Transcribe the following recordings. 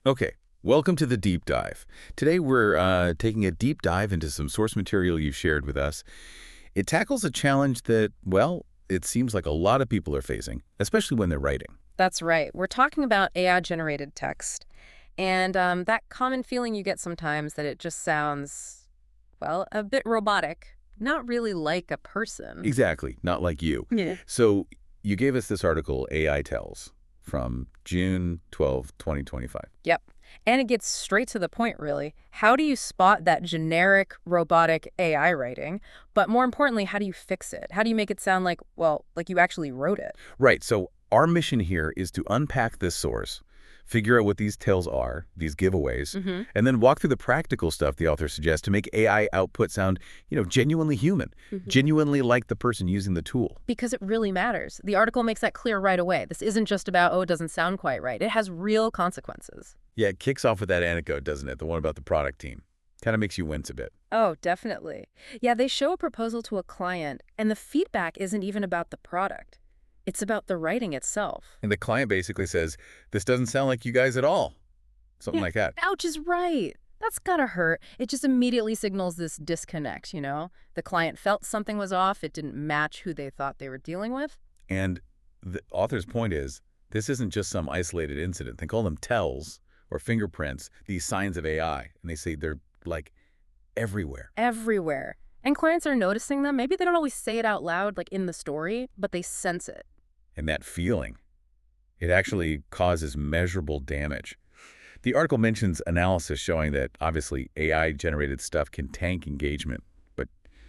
Okay, welcome to the deep dive. Today we're taking a deep dive into some source material you shared with us. It tackles a challenge that, well, it seems like a lot of people are facing, especially when they're writing. That's right. We're talking about AI-generated text. And that common feeling you get sometimes that it just sounds, well, a bit robotic, not really like a person. Exactly, not like you. Yeah. So you gave us this article, AI Tells, from June 12, 2025. Yep. And it gets straight to the point, really. How do you spot that generic robotic AI writing? But more importantly, how do you fix it? How do you make it sound like, well, like you actually wrote it? Right, so our mission here is to unpack this source, figure out what these tells are, these giveaways, Mm-hmm. and then walk through the practical stuff the author suggests to make AI output sound, genuinely human, genuinely like the person using the tool. Because it really matters. The article makes that clear right away. This isn't just about, oh, it doesn't sound quite right. It has real consequences. Yeah, it kicks off with that anecdote, doesn't it? The one about the product team. Kind of makes you wince a bit. Oh, definitely. Yeah, they show a proposal to a client, and the feedback isn't even about the product. It's about the writing itself. And the client basically says, this doesn't sound like you guys at all. Something Yeah, like that. ouch is right. That's gotta hurt. It just immediately signals this disconnect, you know? The client felt something was off, it didn't match who they thought they were dealing with. And the author's point is, this isn't just some isolated incident. They call them tells or fingerprints, these signs of AI. And they say they're like everywhere. Everywhere. And clients are noticing them. Maybe they don't always say it out loud, like in the story, but they sense it. And that feeling, it actually causes measurable damage. The article mentions analysis showing that obviously AI-generated stuff can tank engagement. But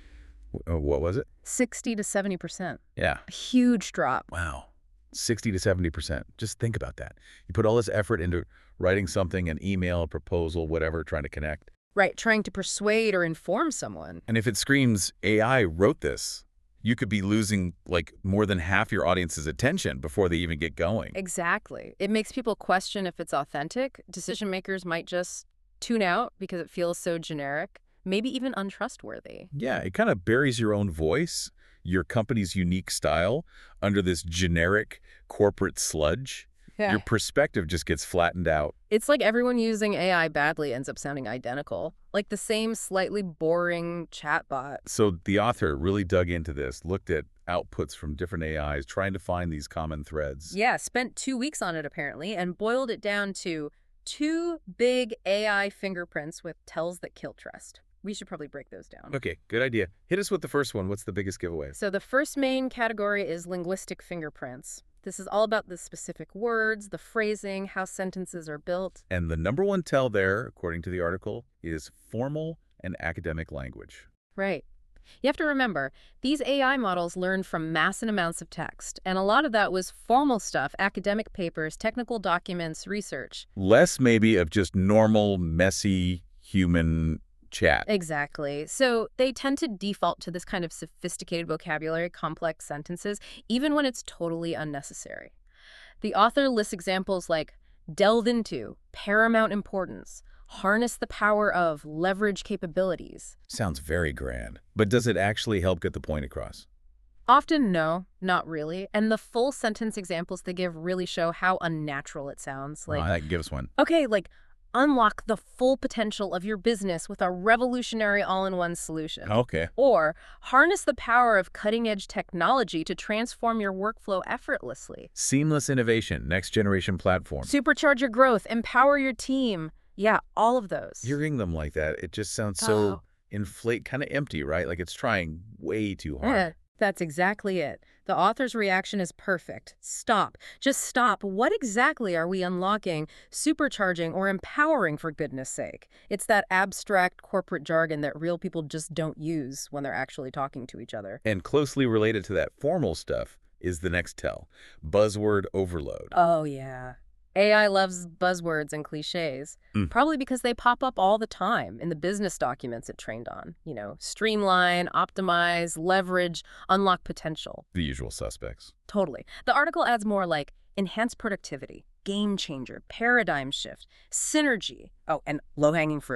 what was it? 60 to 70%. Yeah. A huge drop. Wow. 60 to 70%. Just think about that. You put all this effort into writing something, an email, a proposal, whatever, trying to connect. Right, trying to persuade or inform someone. And if it screams, AI wrote this, you could be losing like more than half your audience's attention before they even get going. Exactly. It makes people question if it's authentic. Decision makers might just tune out because it feels so generic, maybe even untrustworthy. Yeah, it kind of buries your own voice, your company's unique style, under this generic corporate sludge. Yeah. Your perspective just gets flattened out. It's like everyone using AI badly ends up sounding identical, like the same slightly boring chatbot. So the author really dug into this, looked at outputs from different AIs, trying to find these common threads. Yeah, spent 2 weeks on it apparently and boiled it down to two big AI fingerprints with tells that kill trust. We should probably break those down. Okay, good idea. Hit us with the first one. What's the biggest giveaway? So the first main category is linguistic fingerprints. This is all about the specific words, the phrasing, how sentences are built. And the number one tell there, according to the article, is formal and academic language. Right. You have to remember, these AI models learned from massive amounts of text, and a lot of that was formal stuff, academic papers, technical documents, research. Less maybe of just normal, messy human chat. Exactly. So they tend to default to this kind of sophisticated vocabulary, complex sentences, even when it's totally unnecessary. The author lists examples like delve into, paramount importance, harness the power of, leverage capabilities. Sounds very grand. But does it actually help get the point across? Often, no, not really. And the full sentence examples they give really show how unnatural it sounds. Like, That gives one. okay, like, unlock the full potential of your business with a revolutionary all-in-one solution. Okay. Or harness the power of cutting-edge technology to transform your workflow effortlessly. Seamless innovation, next generation platform. Supercharge your growth, empower your team. Yeah, all of those. Hearing them like that, it just sounds so Oh. kind of empty, right? Like it's trying way too hard. Yeah, that's exactly it. The author's reaction is perfect. Stop. Just stop. What exactly are we unlocking, supercharging, or empowering, for goodness sake? It's that abstract corporate jargon that real people just don't use when they're actually talking to each other. And closely related to that formal stuff is the next tell, buzzword overload. Oh, yeah. AI loves buzzwords and cliches, Mm. probably because they pop up all the time in the business documents it trained on. You know, streamline, optimize, leverage, unlock potential. The usual suspects. Totally. The article adds more like enhance productivity, game changer, paradigm shift, synergy, oh, and low-hanging fruit.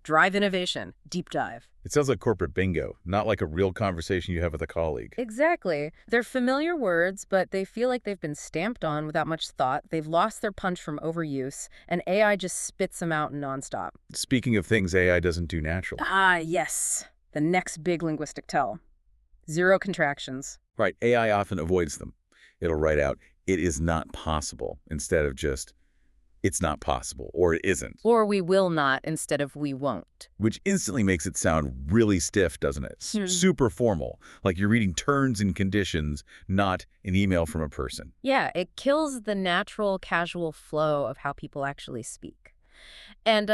drive innovation, deep dive. It sounds like corporate bingo, not like a real conversation you have with a colleague. Exactly. They're familiar words, but they feel like they've been stamped on without much thought. They've lost their punch from overuse, and AI just spits them out nonstop. Speaking of things AI doesn't do naturally. Ah, yes. The next big linguistic tell. Zero contractions. Right, AI often avoids them. It'll write out, "it is not possible," instead of just, "it's not possible," or "it isn't," Or we will not instead of we won't. which instantly makes it sound really stiff, doesn't it? Super formal, like you're reading terms and conditions, not an email from a person. Yeah, it kills the natural, casual flow of how people actually speak. And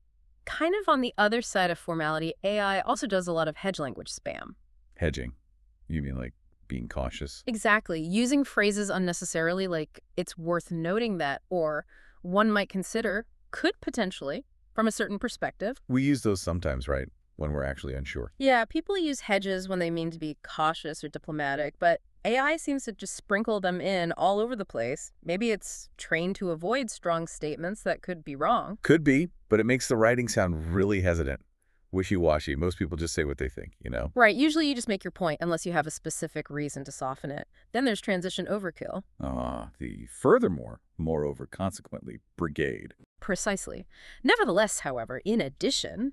kind of on the other side of formality, AI also does a lot of hedge language spam. Hedging. You mean like being cautious? Exactly. Using phrases unnecessarily, like "it's worth noting that," or "one might consider," could potentially, from a certain perspective. We use those sometimes, right? When we're actually unsure. Yeah, people use hedges when they mean to be cautious or diplomatic, but AI seems to just sprinkle them in all over the place. Maybe it's trained to avoid strong statements that could be wrong. Could be, but it makes the writing sound really hesitant. Wishy-washy. Most people just say what they think, you know? Right, usually you just make your point unless you have a specific reason to soften it. Then there's transition overkill. The furthermore, moreover, consequently, brigade. Precisely. Nevertheless, however, in addition,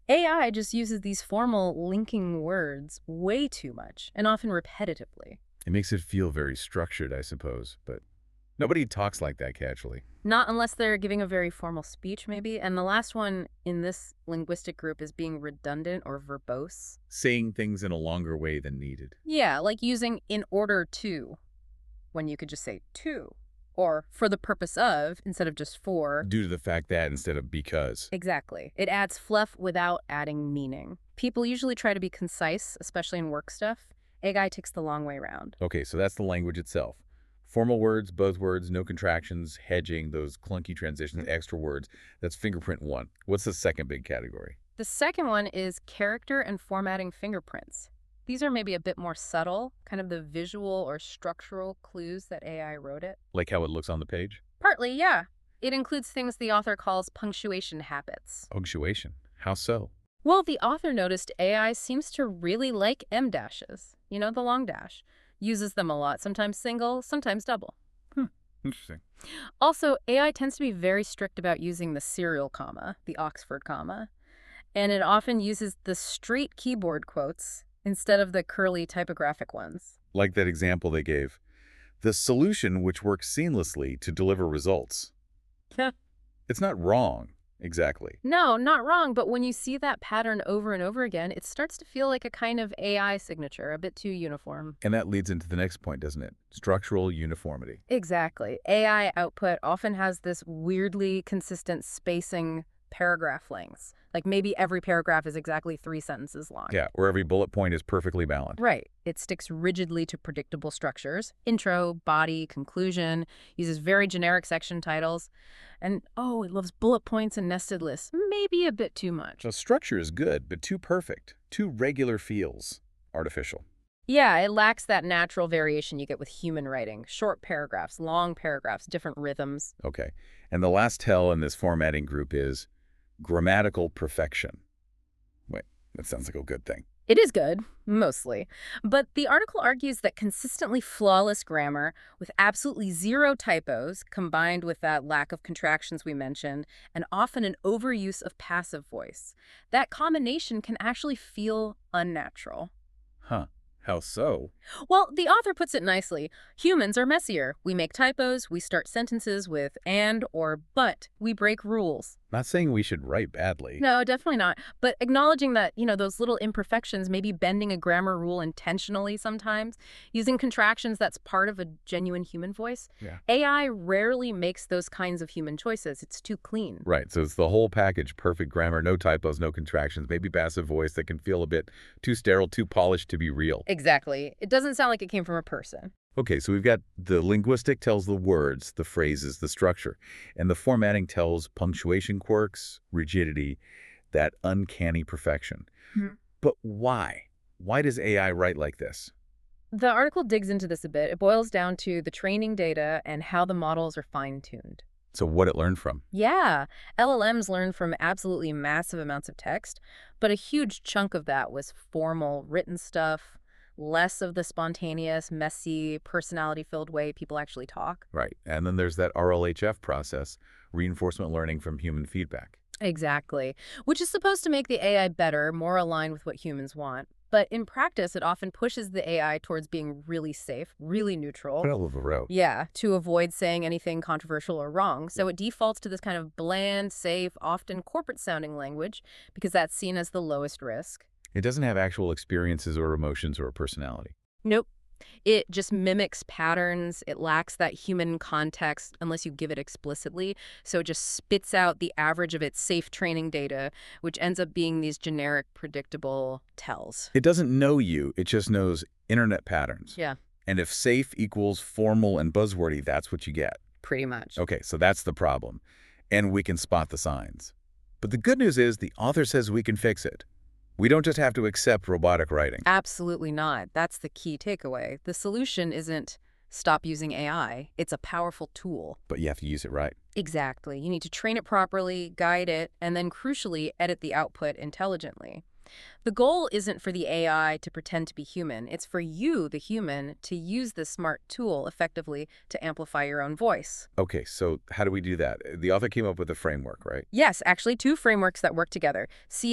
AI just uses these formal linking words way too much, and often repetitively. It makes it feel very structured, I suppose, but nobody talks like that casually. Not unless they're giving a very formal speech, maybe. And the last one in this linguistic group is being redundant or verbose. Saying things in a longer way than needed. Yeah, like using "in order to" when you could just say "to," or "for the purpose of" instead of just "for." Due to the fact that instead of because. Exactly. It adds fluff without adding meaning. People usually try to be concise, especially in work stuff. AI takes the long way around. Okay, so that's the language itself. Formal words, buzzwords, no contractions, hedging, those clunky transitions, extra words. That's fingerprint one. What's the second big category? The second one is character and formatting fingerprints. These are maybe a bit more subtle, kind of the visual or structural clues that AI wrote it. Like how it looks on the page? Partly, yeah. It includes things the author calls punctuation habits. Punctuation. How so? Well, the author noticed AI seems to really like em dashes. You know, the long dash. Uses them a lot, sometimes single, sometimes double. Interesting. Also, AI tends to be very strict about using the serial comma, the Oxford comma, and it often uses the straight keyboard quotes instead of the curly typographic ones. Like that example they gave. The solution which works seamlessly to deliver results. It's not wrong, exactly. No, not wrong, but when you see that pattern over and over again, it starts to feel like a kind of AI signature, a bit too uniform. And that leads into the next point, doesn't it? Structural uniformity. Exactly. AI output often has this weirdly consistent spacing paragraph lengths. Like maybe every paragraph is exactly 3 sentences long. Yeah, where every bullet point is perfectly balanced. Right. It sticks rigidly to predictable structures. Intro, body, conclusion, uses very generic section titles. And, it loves bullet points and nested lists. Maybe a bit too much. So structure is good, but too perfect. Too regular feels artificial. Yeah, it lacks that natural variation you get with human writing. Short paragraphs, long paragraphs, different rhythms. Okay. And the last tell in this formatting group is grammatical perfection. Wait, that sounds like a good thing. It is good, mostly. But the article argues that consistently flawless grammar with absolutely zero typos, combined with that lack of contractions we mentioned, and often an overuse of passive voice, that combination can actually feel unnatural. Huh. How so? Well, the author puts it nicely. Humans are messier. We make typos, we start sentences with and or but. We break rules. Not saying we should write badly. No, definitely not. But acknowledging that, those little imperfections, maybe bending a grammar rule intentionally sometimes, using contractions that's part of a genuine human voice. Yeah. AI rarely makes those kinds of human choices. It's too clean. Right, so it's the whole package. Perfect grammar, no typos, no contractions, maybe passive voice that can feel a bit too sterile, too polished to be real. Exactly. It doesn't sound like it came from a person. Okay, so we've got the linguistic tells the words, the phrases, the structure, and the formatting tells punctuation quirks, rigidity, that uncanny perfection. But why? Why does AI write like this? The article digs into this a bit. It boils down to the training data and how the models are fine-tuned. So what it learned from? Yeah, LLMs learn from absolutely massive amounts of text, but a huge chunk of that was formal, written stuff, less of the spontaneous, messy, personality-filled way people actually talk. Right. And then there's that RLHF process, reinforcement learning from human feedback. Exactly, which is supposed to make the AI better, more aligned with what humans want. But in practice, it often pushes the AI towards being really safe, really neutral. Middle of the road. Yeah, to avoid saying anything controversial or wrong. So it defaults to this kind of bland, safe, often corporate-sounding language because that's seen as the lowest risk. It doesn't have actual experiences or emotions or a personality. Nope. It just mimics patterns. It lacks that human context unless you give it explicitly. So it just spits out the average of its safe training data, which ends up being these generic, predictable tells. It doesn't know you, it just knows internet patterns. Yeah, And if safe equals formal and buzzwordy, that's what you get. pretty much. Okay, so that's the problem. And we can spot the signs. But the good news is the author says we can fix it. We don't just have to accept robotic writing. Absolutely not. That's the key takeaway. The solution isn't stop using AI. It's a powerful tool. But you have to use it right. Exactly. You need to train it properly, guide it, and then crucially, edit the output intelligently. The goal isn't for the AI to pretend to be human. It's for you, the human, to use this smart tool effectively to amplify your own voice. Okay, so how do we do that? The author came up with a framework, right? Yes, actually, two frameworks that work together,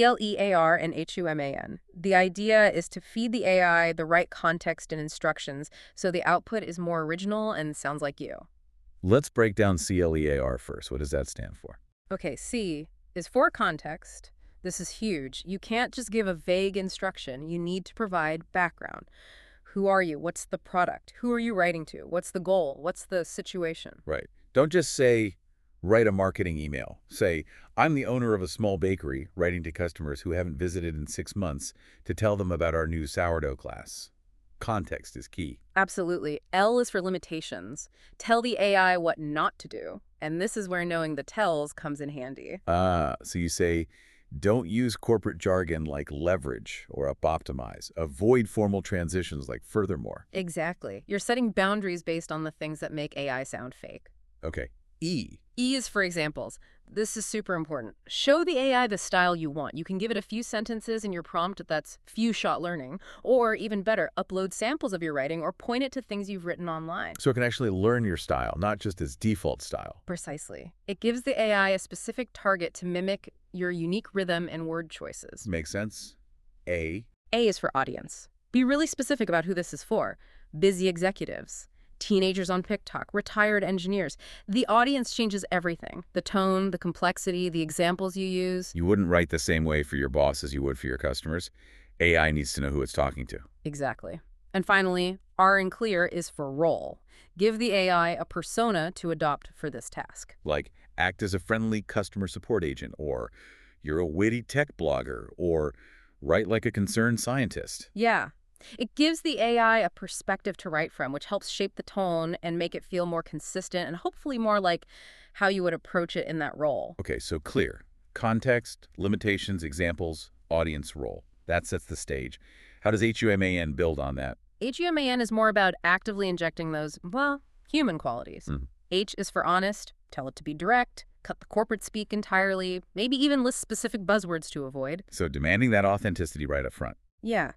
CLEAR and HUMAN. The idea is to feed the AI the right context and instructions so the output is more original and sounds like you. Let's break down CLEAR first. What does that stand for? Okay, C is for context. This is huge. You can't just give a vague instruction. You need to provide background. Who are you? What's the product? Who are you writing to? What's the goal? What's the situation? Right. Don't just say, write a marketing email. Say, I'm the owner of a small bakery writing to customers who haven't visited in 6 months to tell them about our new sourdough class. Context is key. Absolutely. L is for limitations. Tell the AI what not to do. And this is where knowing the tells comes in handy. So you say, don't use corporate jargon like leverage or up-optimize. Avoid formal transitions like furthermore. Exactly. You're setting boundaries based on the things that make AI sound fake. Okay. E. E is for examples. This is super important. Show the AI the style you want. You can give it a few sentences in your prompt that's few-shot learning, or even better, upload samples of your writing or point it to things you've written online. So it can actually learn your style, not just its default style. Precisely. It gives the AI a specific target to mimic your unique rhythm and word choices. Make sense? A. A is for audience. Be really specific about who this is for. Busy executives, teenagers on TikTok, retired engineers. The audience changes everything. The tone, the complexity, the examples you use. You wouldn't write the same way for your boss as you would for your customers. AI needs to know who it's talking to. Exactly. And finally, R in clear is for role. Give the AI a persona to adopt for this task. Like, act as a friendly customer support agent, or you're a witty tech blogger, or write like a concerned scientist. Yeah. It gives the AI a perspective to write from, which helps shape the tone and make it feel more consistent and hopefully more like how you would approach it in that role. Okay, so clear. Context, limitations, examples, audience role. That sets the stage. How does HUMAN build on that? HUMAN is more about actively injecting those, well, human qualities. H is for honest, tell it to be direct, cut the corporate speak entirely, maybe even list specific buzzwords to avoid. So demanding that authenticity right up front. Yeah.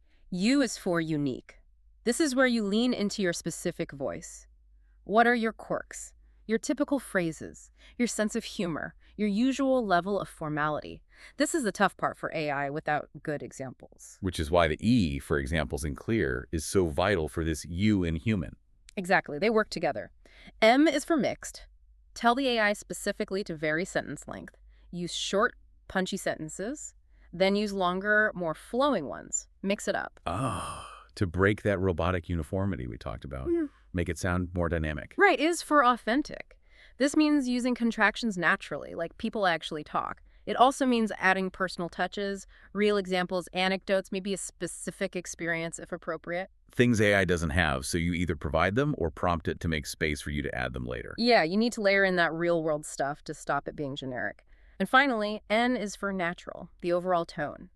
U is for unique. This is where you lean into your specific voice. What are your quirks? Your typical phrases, your sense of humor, your usual level of formality. This is the tough part for AI without good examples. Which is why the E, for examples in clear, is so vital for this U in human. Exactly, they work together. M is for mixed. Tell the AI specifically to vary sentence length. Use short, punchy sentences, then use longer, more flowing ones. Mix it up. To break that robotic uniformity we talked about. Make it sound more dynamic. Right, is for authentic. This means using contractions naturally, like people actually talk. It also means adding personal touches, real examples, anecdotes, maybe a specific experience if appropriate. Things AI doesn't have, so you either provide them or prompt it to make space for you to add them later. Yeah, you need to layer in that real-world stuff to stop it being generic. And finally, N is for natural, the overall tone.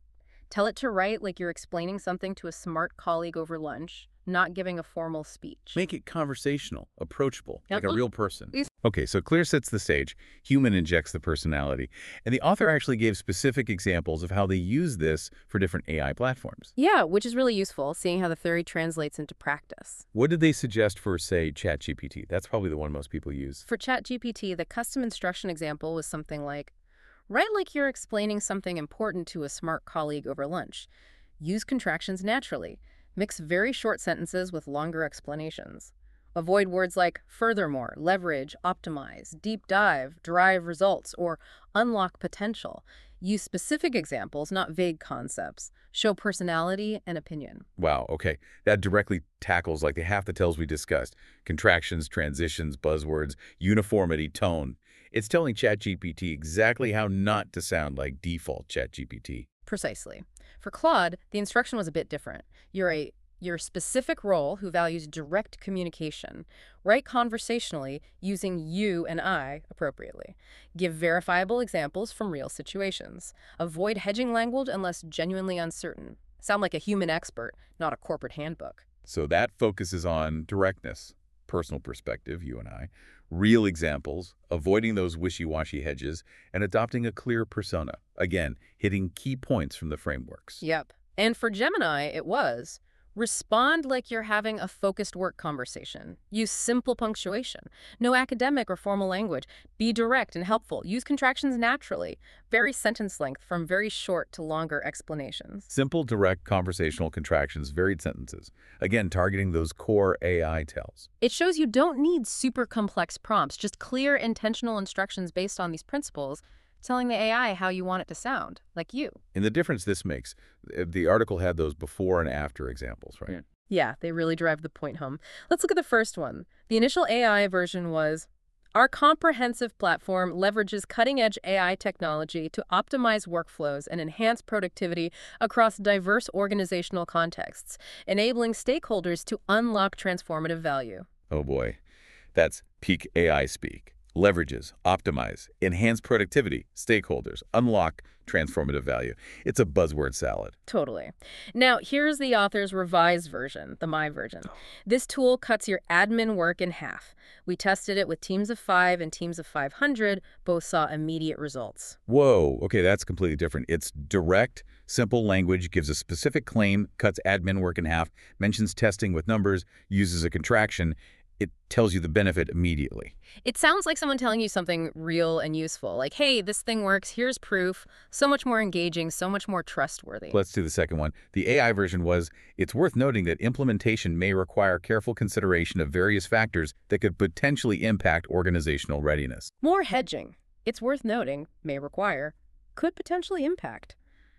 Tell it to write like you're explaining something to a smart colleague over lunch, not giving a formal speech. Make it conversational, approachable, like a Yep. real person. Yes. Okay, so Clear sets the stage. Human injects the personality. And the author actually gave specific examples of how they use this for different AI platforms. Yeah, which is really useful, seeing how the theory translates into practice. What did they suggest for, say, ChatGPT? That's probably the one most people use. For ChatGPT, the custom instruction example was something like, write like you're explaining something important to a smart colleague over lunch. Use contractions naturally. Mix very short sentences with longer explanations. Avoid words like furthermore, leverage, optimize, deep dive, drive results, or unlock potential. Use specific examples, not vague concepts. Show personality and opinion. Wow, okay. That directly tackles like the half the tells we discussed. Contractions, transitions, buzzwords, uniformity, tone. It's telling ChatGPT exactly how not to sound like default ChatGPT. Precisely. For Claude, the instruction was a bit different. You're your specific role who values direct communication. Write conversationally using you and I appropriately. Give verifiable examples from real situations. Avoid hedging language unless genuinely uncertain. Sound like a human expert, not a corporate handbook. So that focuses on directness, personal perspective, you and I, real examples, avoiding those wishy-washy hedges, and adopting a clear persona. Again, hitting key points from the frameworks. Yep. And for Gemini, it was respond like you're having a focused work conversation. Use simple punctuation. No academic or formal language. Be direct and helpful. Use contractions naturally. Vary sentence length from very short to longer explanations. Simple, direct, conversational contractions, varied sentences. Again, targeting those core AI tells. It shows you don't need super complex prompts, just clear, intentional instructions based on these principles, telling the AI how you want it to sound, like you. And the difference this makes, the article had those before and after examples, right? Yeah, they really drive the point home. Let's look at the first one. The initial AI version was, our comprehensive platform leverages cutting-edge AI technology to optimize workflows and enhance productivity across diverse organizational contexts, enabling stakeholders to unlock transformative value. Oh boy, that's peak AI speak. Leverages, optimize, enhance productivity, stakeholders, unlock transformative value. It's a buzzword salad. Totally. Now, here's the author's revised version, the My version. This tool cuts your admin work in half. We tested it with teams of 5 and teams of 500. Both saw immediate results. Whoa, okay, that's completely different. It's direct, simple language, gives a specific claim, cuts admin work in half, mentions testing with numbers, uses a contraction. It tells you the benefit immediately. It sounds like someone telling you something real and useful, like, hey, this thing works, here's proof. So much more engaging, so much more trustworthy. Let's do the second one. The AI version was, it's worth noting that implementation may require careful consideration of various factors that could potentially impact organizational readiness. More hedging. It's worth noting, may require, could potentially impact.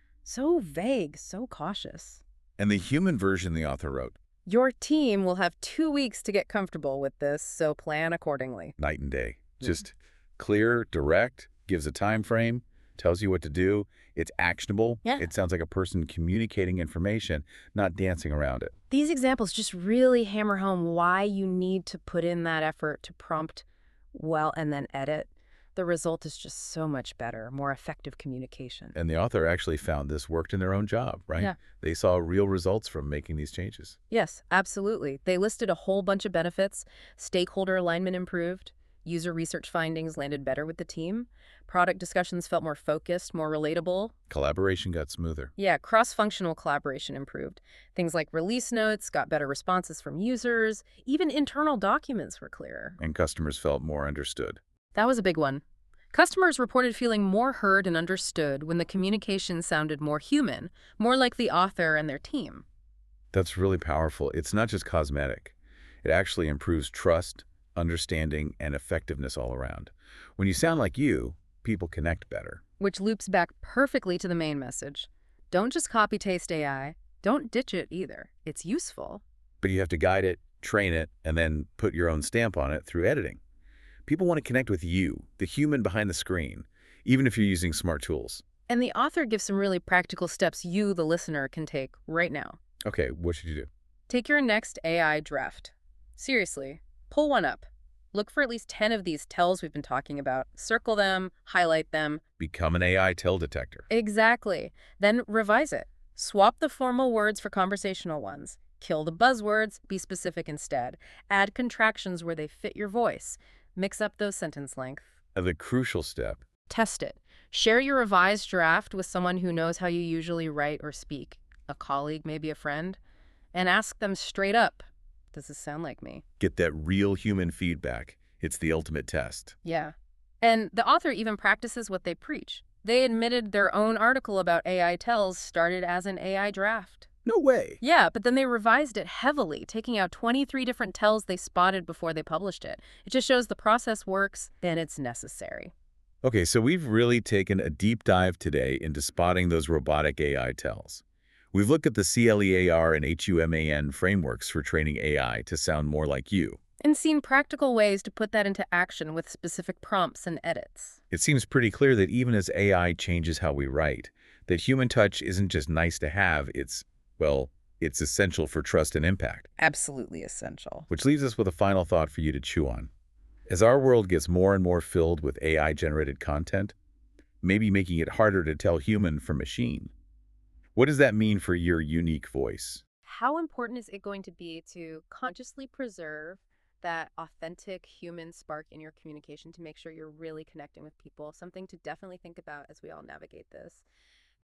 So vague, so cautious. And the human version the author wrote, Your team will have 2 weeks to get comfortable with this, so plan accordingly. night and day. Just clear, direct, gives a time frame, tells you what to do. It's actionable. Yeah. It sounds like a person communicating information, not dancing around it. These examples just really hammer home why you need to put in that effort to prompt well and then edit. The result is just so much better, more effective communication. And the author actually found this worked in their own job, right? Yeah. They saw real results from making these changes. Yes, absolutely. They listed a whole bunch of benefits. Stakeholder alignment improved. User research findings landed better with the team. Product discussions felt more focused, more relatable. Collaboration got smoother. Yeah, cross-functional collaboration improved. Things like release notes got better responses from users. Even internal documents were clearer. And customers felt more understood. That was a big one. Customers reported feeling more heard and understood when the communication sounded more human, more like the author and their team. That's really powerful. It's not just cosmetic. It actually improves trust, understanding, and effectiveness all around. When you sound like you, people connect better. Which loops back perfectly to the main message. Don't just copy-paste AI. Don't ditch it either. It's useful. But you have to guide it, train it, and then put your own stamp on it through editing. People want to connect with you, the human behind the screen, even if you're using smart tools. And the author gives some really practical steps you, the listener, can take right now. Okay, what should you do? Take your next AI draft. Seriously, pull one up. Look for at least 10 of these tells we've been talking about. Circle them, highlight them. Become an AI tell detector. Exactly. Then revise it. Swap the formal words for conversational ones. Kill the buzzwords, be specific instead. Add contractions where they fit your voice. Mix up those sentence length. The crucial step. Test it. Share your revised draft with someone who knows how you usually write or speak, a colleague, maybe a friend, and ask them straight up, does this sound like me? Get that real human feedback. It's the ultimate test. Yeah. And the author even practices what they preach. They admitted their own article about AI tells started as an AI draft. No way. Yeah, but then they revised it heavily, taking out 23 different tells they spotted before they published it. It just shows the process works and it's necessary. Okay, so we've really taken a deep dive today into spotting those robotic AI tells. We've looked at the CLEAR and HUMAN frameworks for training AI to sound more like you. And seen practical ways to put that into action with specific prompts and edits. It seems pretty clear that even as AI changes how we write, that human touch isn't just nice to have, it's essential for trust and impact. Absolutely essential. Which leaves us with a final thought for you to chew on. As our world gets more and more filled with AI-generated content, maybe making it harder to tell human from machine, what does that mean for your unique voice? How important is it going to be to consciously preserve that authentic human spark in your communication to make sure you're really connecting with people? Something to definitely think about as we all navigate this.